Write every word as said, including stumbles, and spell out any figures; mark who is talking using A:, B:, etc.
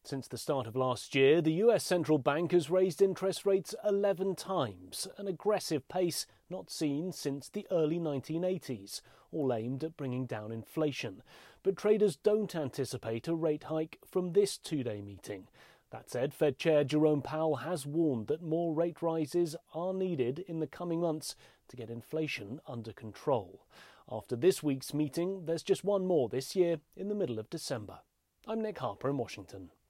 A: Since the start of last year, the U S central bank has raised interest rates eleven times, an aggressive pace not seen since the early nineteen eighties, all aimed at bringing down inflation. But traders don't anticipate a rate hike from this two-day meeting. That said, Fed Chair Jerome Powell has warned that more rate rises are needed in the coming months to get inflation under control. After this week's meeting, there's just one more this year in the middle of December. I'm Nick Harper in Washington.